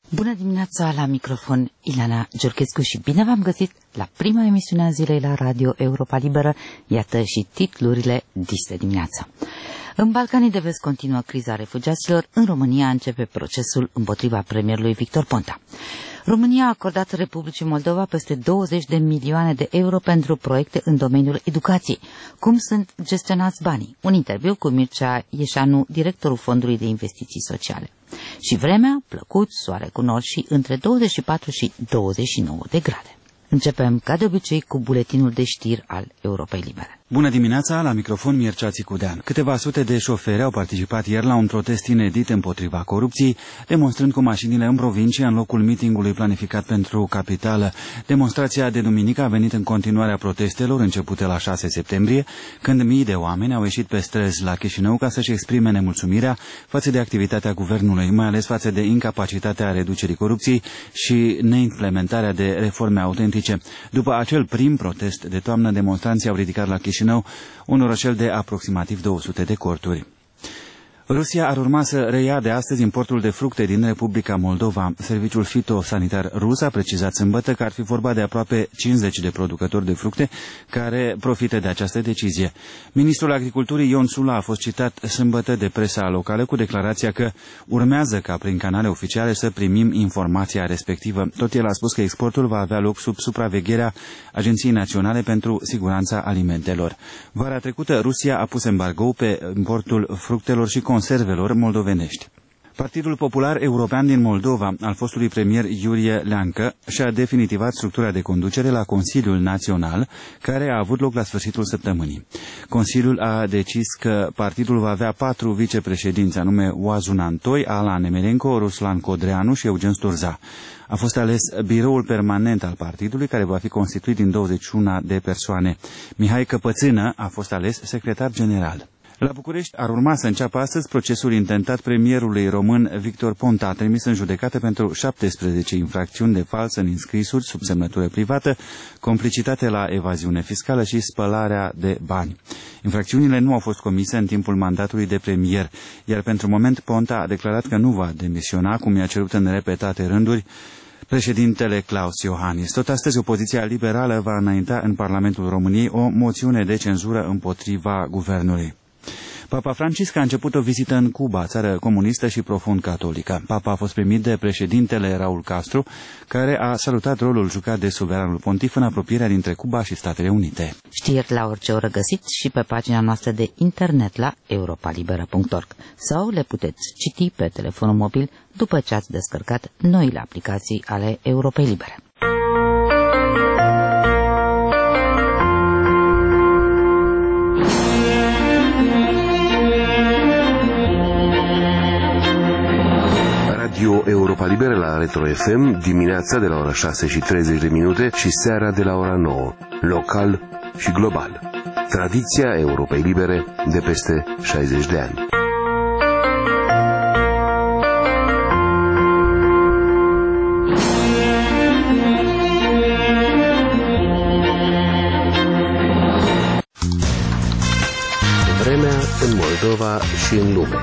Bună dimineața, la microfon Ileana Giurchescu și bine v-am găsit la prima emisiune a zilei la Radio Europa Liberă. Iată și titlurile diste dimineața. În Balcanii de Vest continuă criza refugiaților, în România începe procesul împotriva premierului Victor Ponta. România a acordat Republicii Moldova peste 20 de milioane de euro pentru proiecte în domeniul educației. Cum sunt gestionați banii? Un interviu cu Mircea Ieșanu, directorul Fondului de Investiții Sociale. Și vremea, plăcut, soare cu nori și între 24 și 29 de grade. Începem, ca de obicei, cu buletinul de știri al Europei Libere. Bună dimineața, la microfon Mircea Țicudean. Câteva sute de șoferi au participat ieri la un protest inedit împotriva corupției, demonstrând cu mașinile în provincie în locul mitingului planificat pentru capitală. Demonstrația de duminică a venit în continuarea protestelor începute la 6 septembrie, când mii de oameni au ieșit pe străzi la Chișinău ca să-și exprime nemulțumirea față de activitatea guvernului, mai ales față de incapacitatea reducerii corupției și neimplementarea de reforme autentice. După acel prim protest de toamnă, demonstranții au ridicat la Chișinău un orășel de aproximativ 200 de corturi. Rusia ar urma să reia de astăzi importul de fructe din Republica Moldova. Serviciul fitosanitar rus a precizat sâmbătă că ar fi vorba de aproape 50 de producători de fructe care profită de această decizie. Ministrul Agriculturii Ion Sula a fost citat sâmbătă de presa locală cu declarația că urmează ca prin canale oficiale să primim informația respectivă. Tot el a spus că exportul va avea loc sub supravegherea Agenției Naționale pentru Siguranța Alimentelor. Vara trecută, Rusia a pus embargo pe importul fructelor și conservelor moldovenești. Partidul Popular European din Moldova, al fostului premier Iurie Leancă, și-a definitivat structura de conducere la Consiliul Național, care a avut loc la sfârșitul săptămânii. Consiliul a decis că partidul va avea 4 vicepreședinți, anume Oazun Antoi, Alan Nemerenco, Ruslan Codreanu și Eugen Sturza. A fost ales biroul permanent al partidului, care va fi constituit din 21 de persoane. Mihai Căpățână a fost ales secretar general. La București ar urma să înceapă astăzi procesul intentat premierului român Victor Ponta, trimis în judecată pentru 17 infracțiuni de fals în înscrisuri sub semnătură privată, complicitate la evaziune fiscală și spălarea de bani. Infracțiunile nu au fost comise în timpul mandatului de premier, iar pentru moment Ponta a declarat că nu va demisiona, cum i-a cerut în repetate rânduri președintele Claus Iohannis. Tot astăzi, opoziția liberală va înainta în Parlamentul României o moțiune de cenzură împotriva guvernului. Papa Francisc a început o vizită în Cuba, țară comunistă și profund catolică. Papa a fost primit de președintele Raul Castro, care a salutat rolul jucat de suveranul pontif în apropierea dintre Cuba și Statele Unite. Știri la orice oră găsiți și pe pagina noastră de internet la europalibera.org sau le puteți citi pe telefonul mobil după ce ați descărcat noile aplicații ale Europei Libere. Radio Europa Liberă la Retro FM, dimineața de la ora 6:30 și seara de la ora 9, local și global. Tradiția Europei Libere de peste 60 de ani. Vremea în Moldova și în lume.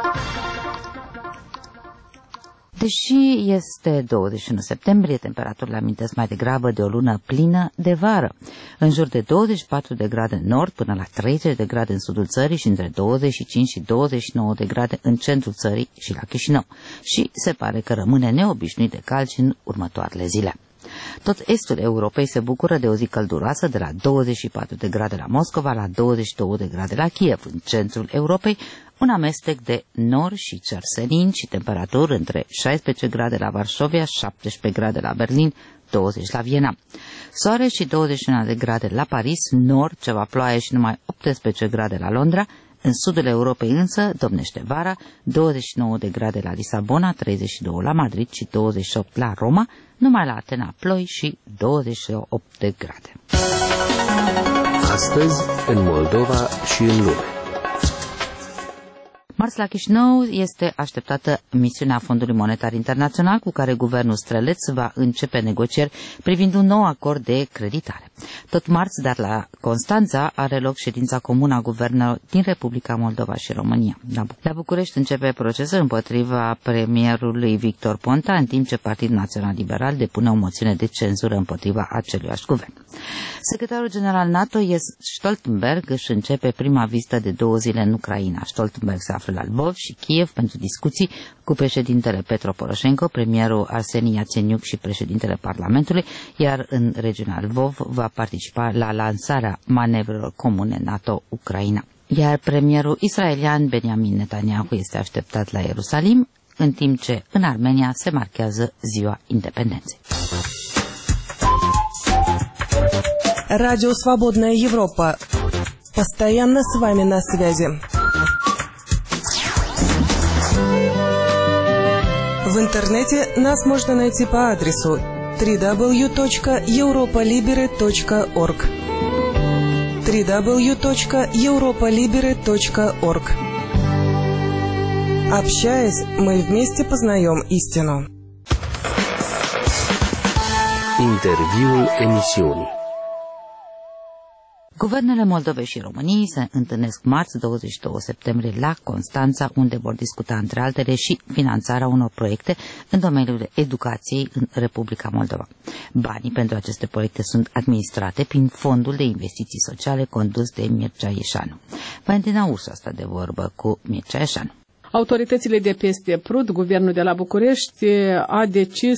Deși este 21 septembrie, temperaturile amintesc mai degrabă de o lună plină de vară. În jur de 24 de grade în nord până la 30 de grade în sudul țării și între 25 și 29 de grade în centrul țării și la Chișinău. Și se pare că rămâne neobișnuit de cald și în următoarele zile. Tot estul Europei se bucură de o zi călduroasă, de la 24 de grade la Moscova la 22 de grade la Kiev. În centrul Europei, un amestec de nori și cer senin și temperaturi între 16 grade la Varșovia, 17 grade la Berlin, 20 la Viena. Soare și 21 de grade la Paris, nord, ceva ploaie și numai 18 grade la Londra. În sudul Europei însă domnește vara, 29 de grade la Lisabona, 32 la Madrid și 28 la Roma, numai la Atena ploi și 28 de grade. Astăzi, în Moldova și în lume. Marți la Chișinău este așteptată misiunea Fondului Monetar Internațional cu care guvernul străleț va începe negocieri privind un nou acord de creditare. Tot marți, dar la Constanța, are loc ședința comună a guvernelor din Republica Moldova și România. La București începe procesul împotriva premierului Victor Ponta, în timp ce Partidul Național Liberal depune o moțiune de cenzură împotriva aceluiași guvern. Secretarul general NATO, Jens Stoltenberg, își începe prima vizită de 2 zile în Ucraina. Stoltenberg se află la Lvov și Kiev pentru discuții cu președintele Petro Poroșenko, premierul Arseni Iațeniuc și președintele Parlamentului, iar în regiunea Lvov va participa la lansarea manevrelor comune NATO-Ucraina. Iar premierul israelian Benjamin Netanyahu este așteptat la Ierusalim, în timp ce în Armenia se marchează Ziua Independenței. Радио «Свободная Европа». Постоянно с вами на связи. В интернете нас можно найти по адресу www.europolibere.org www.europolibere.org. Общаясь, мы вместе познаем истину. Interviul emisiunii. Guvernele Moldovei și României se întâlnesc marți 22 septembrie la Constanța, unde vor discuta între altele și finanțarea unor proiecte în domeniul educației în Republica Moldova. Banii pentru aceste proiecte sunt administrate prin Fondul de Investiții Sociale condus de Mircea Ieșanu. Valentina Ursu asta de vorbă cu Mircea Ieșanu. Autoritățile de peste Prut, guvernul de la București, a decis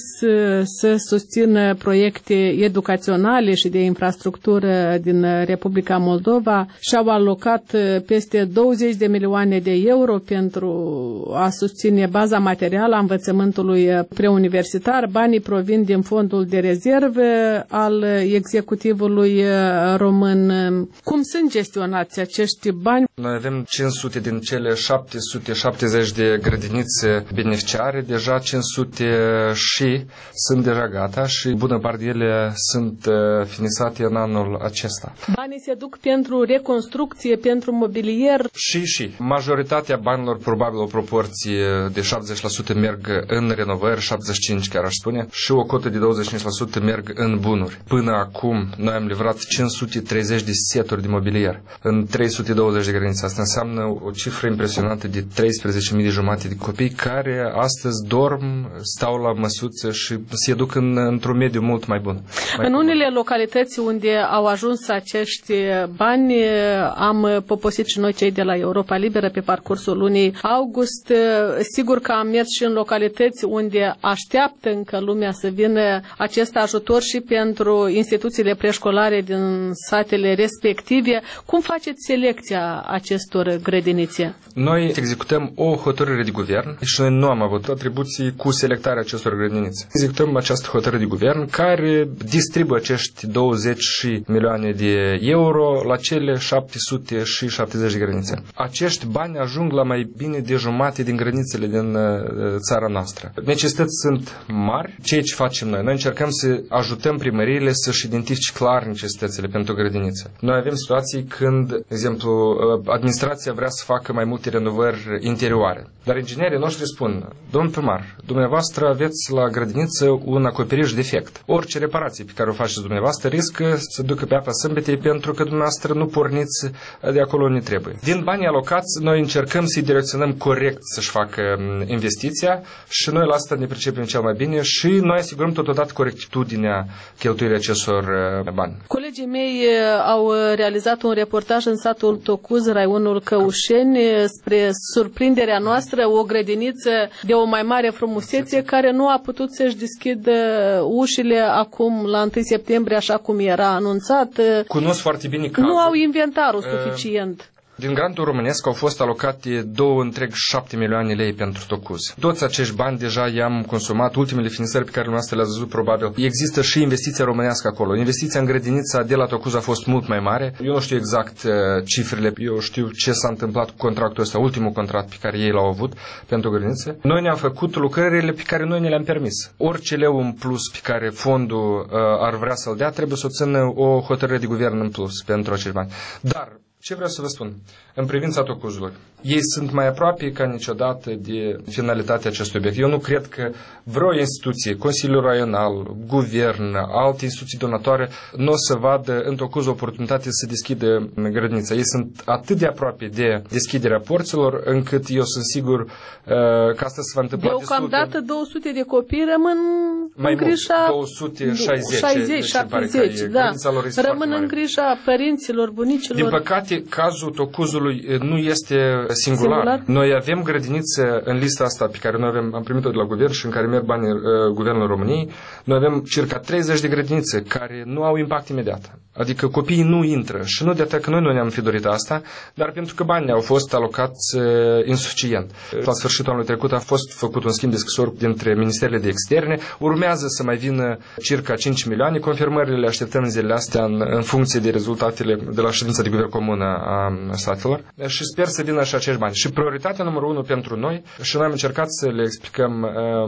să susțină proiecte educaționale și de infrastructură din Republica Moldova și au alocat peste 20 de milioane de euro pentru a susține baza materială a învățământului preuniversitar. Banii provin din fondul de rezervă al executivului român. Cum sunt gestionați acești bani? Noi avem 500 din cele 770 de grădinițe beneficiare, deja 500 și sunt deja gata și bună parte ele sunt finisate în anul acesta. Banii se duc pentru reconstrucție, pentru mobilier? Și. Majoritatea banilor, probabil o proporție de 70% merg în renovări, 75% chiar aș spune, și o cotă de 25% merg în bunuri. Până acum noi am livrat 530 de seturi de mobilier în 320 de grădinițe. Asta înseamnă o cifră impresionantă de 13.000 de jumate de copii care astăzi dorm, stau la măsuță și se duc într-un mediu mult mai bun. În unele localități unde au ajuns acești bani, am poposit și noi cei de la Europa Liberă pe parcursul lunii august. Sigur că am mers și în localități unde așteaptă încă lumea să vină acest ajutor și pentru instituțiile preșcolare din satele respective. Cum faceți selecția acestor grădinițe? Noi executăm o hotărâre de guvern și noi nu am avut atribuții cu selectarea acestor grădinițe. Executăm această hotărâre de guvern care distribuie acești 20 milioane de euro la cele 770 de grădinițe. Acești bani ajung la mai bine de jumate din grădinițele din țara noastră. Necesități sunt mari. Ceea ce facem noi? Noi încercăm să ajutăm primăriile să-și identifice clar necesitățile pentru grădinițe. Noi avem situații când, de exemplu, administrația vrea să facă mai multe renovări interioare. Dar inginerii noștri spun, domnul primar, dumneavoastră aveți la grădiniță un acoperiș defect. Orice reparație pe care o faceți dumneavoastră riscă să ducă pe apa sâmbetei pentru că dumneavoastră nu porniți de acolo unde trebuie. Din banii alocați, noi încercăm să-i direcționăm corect să-și facă investiția și noi la asta ne pricepem cel mai bine și noi asigurăm totodată corectitudinea cheltuirii acestor bani. Colegii mei au realizat un reportaj în satul Tocuz, raionul Căușeni, spre surprinderea noastră, o grădiniță de o mai mare frumusețe care nu a putut să-și deschidă ușile acum la 1 septembrie, așa cum era anunțat. Cunosc foarte bine cazul. Nu au inventarul suficient. Din grantul românesc au fost alocate 2,7 milioane lei pentru Tocuz. Toți acești bani deja i-am consumat, ultimele finisări pe care dumneavoastră le-ați văzut probabil. Există și investiția românească acolo. Investiția în grădinița de la Tocuz a fost mult mai mare. Eu nu știu exact cifrele, eu știu ce s-a întâmplat cu contractul ăsta, ultimul contract pe care ei l-au avut pentru grădiniță. Noi ne-am făcut lucrările pe care noi ne le-am permis. Orice leu în plus pe care fondul ar vrea să-l dea, trebuie să o țină o hotărâre de guvern în plus pentru acești bani. Dar Ce vreau să vă spun? În privința tocuzului, ei sunt mai aproape ca niciodată de finalitatea acestui obiect. Eu nu cred că vreo instituție, Consiliul Raional, Guvern, alte instituții donatoare, nu o să vadă în tocuz o oportunitate să deschidă grădinița. Ei sunt atât de aproape de deschiderea porților, încât eu sunt sigur că asta se va întâmpla. Deocamdată 200 de copii rămân mai în grija... 260, 70, da. Rămân în grija părinților, bunicilor. Din păcate, cazul tocuzului nu este singular. Noi avem grădinițe în lista asta pe care noi am primit-o de la guvern și în care merg banii Guvernul României. Noi avem circa 30 de grădinițe care nu au impact imediat. Adică copiii nu intră și nu de atât că noi nu ne-am fi dorit asta, dar pentru că banii au fost alocați insuficient. La sfârșitul anului trecut a fost făcut un schimb de scrisori dintre Ministerele de Externe. Urmează să mai vină circa 5 milioane. Confirmările le așteptăm în zilele astea în funcție de rezultatele de la ședința de guvern comună a statelor. Și sper să vină și acești bani. Și prioritatea numărul 1 pentru noi, și noi am încercat să le explicăm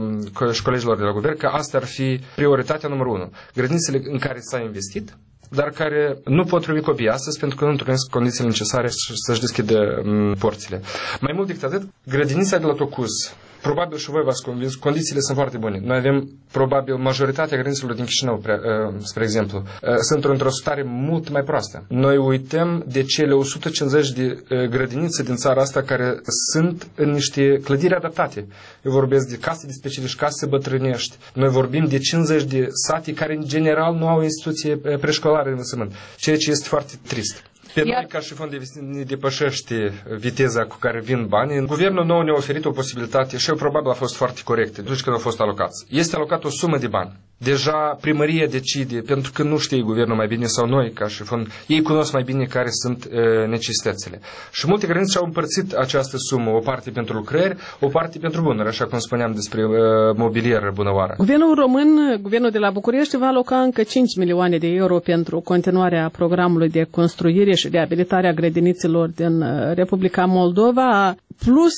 și colegilor de la guvern că asta ar fi prioritatea numărul 1. Grădinițele în care s-a investit, dar care nu pot primi copii astăzi pentru că nu întrunesc condițiile necesare să-și deschidă porțile. Mai mult decât atât, grădinița de la Tocuz, probabil și voi v-ați convins, condițiile sunt foarte bune. Noi avem, probabil, majoritatea grădinițelor din Chișinău, spre exemplu, sunt într-o stare mult mai proastă. Noi uităm de cele 150 de grădinițe din țara asta care sunt în niște clădiri adaptate. Eu vorbesc de case de specialiști, case bătrânești. Noi vorbim de 50 de sate care, în general, nu au instituție preșcolară de învățământ, ceea ce este foarte trist. Pe noi, ca și fond de investiții, ne depășește viteza cu care vin banii. Guvernul nou ne-a oferit o posibilitate și eu probabil a fost foarte corect atunci când au fost alocați. Este alocat o sumă de bani. Deja primăria decide, pentru că nu știe guvernul mai bine sau noi, ca și fond, ei cunosc mai bine care sunt necesitățile. Și multe grădinițe și-au împărțit această sumă, o parte pentru lucrări, o parte pentru bunuri, așa cum spuneam despre mobilier bunăoară. Guvernul român, guvernul de la București, va aloca încă 5 milioane de euro pentru continuarea programului de construire și reabilitarea grădinițelor din Republica Moldova, plus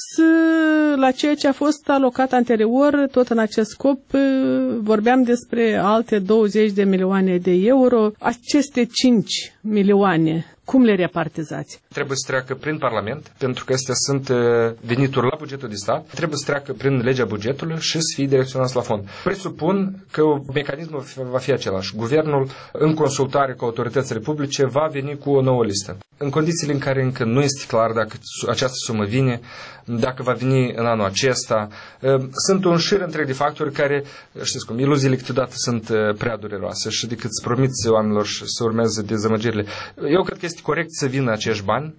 la ceea ce a fost alocat anterior, tot în acest scop, vorbeam despre alte 20 de milioane de euro. Aceste 5 milioane, cum le repartizați? Trebuie să treacă prin Parlament, pentru că astea sunt venituri la bugetul de stat, trebuie să treacă prin legea bugetului și să fie direcționați la fond. Presupun că mecanismul va fi același. Guvernul, în consultare cu autoritățile publice, va veni cu o nouă listă. În condițiile în care încă nu este clar dacă această sumă vine, dacă va veni în anul acesta, sunt un șir întreg de factori care, știți cum, iluziile câteodată sunt prea dureroase și decât să promiți oamenilor să urmeze dezamăgirile. Eu cred că este corect să vină acești bani.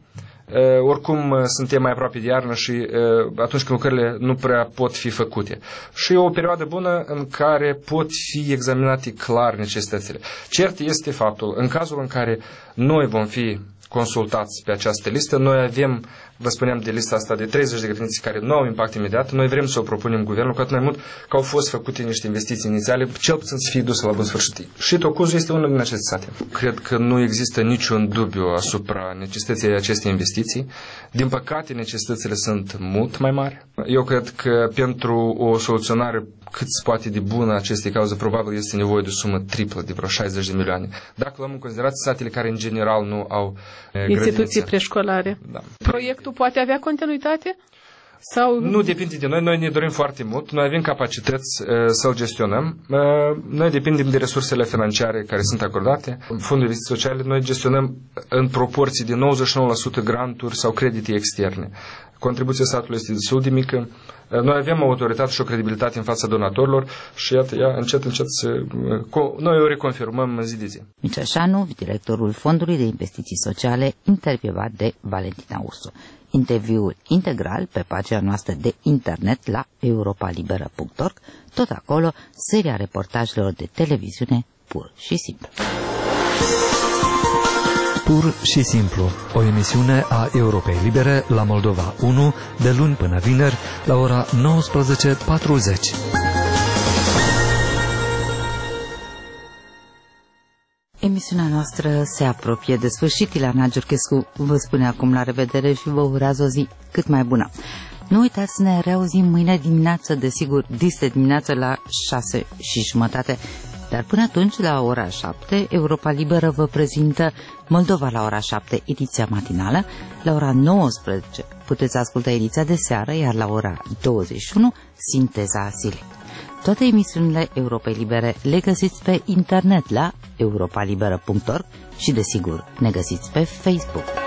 Oricum suntem mai aproape de iarnă și atunci când lucrările nu prea pot fi făcute. Și e o perioadă bună în care pot fi examinate clar necesitățile. Cert este faptul, în cazul în care noi vom fi consultați pe această listă, noi avem, vă spuneam de lista asta de 30 de grădinițe care nu au impact imediat, noi vrem să o propunem guvernul, cu atât mai mult că au fost făcute niște investiții inițiale, cel puțin să fie duse la bun sfârșit. Și Tocuzul este unul din aceste sate. Cred că nu există niciun dubiu asupra necesității acestei investiții. Din păcate, necesitățile sunt mult mai mari. Eu cred că pentru o soluționare cât se poate de bună acestei cauze, probabil este nevoie de o sumă triplă, de vreo 60 de milioane. Dacă luăm în considerație satele care în general nu au instituții preșcolare. Da. Proiectul poate avea continuitate? Sau... Nu depinde de noi, noi ne dorim foarte mult, noi avem capacități să-l gestionăm, noi depindem de resursele financiare care sunt acordate. În Fondul de Investiții Sociale noi gestionăm în proporții de 99% granturi sau credite externe. Contribuția statului este destul de mică. Noi avem o autoritate și o credibilitate în fața donatorilor și iată, încet noi o reconfirmăm zi de zi. Miceșanu, directorul Fondului de Investiții Sociale, intervievat de Valentina Ursu. Interviul integral pe pagina noastră de internet la europalibera.org, tot acolo seria reportajelor de televiziune Pur și Simplu. Pur și Simplu, o emisiune a Europei Libere la Moldova 1, de luni până vineri, la ora 19:40. Emisiunea noastră se apropie de sfârșit. Ileana Giurchescu vă spune acum la revedere și vă urează o zi cât mai bună. Nu uitați să ne reauzim mâine dimineață, desigur, dis de dimineață la 6:30. Dar până atunci, la ora 7, Europa Liberă vă prezintă Moldova la ora 7, ediția matinală. La ora 19 puteți asculta ediția de seară, iar la ora 21, sinteza zilei. Toate emisiunile Europei Libere le găsiți pe internet la europalibera.org și, desigur, ne găsiți pe Facebook.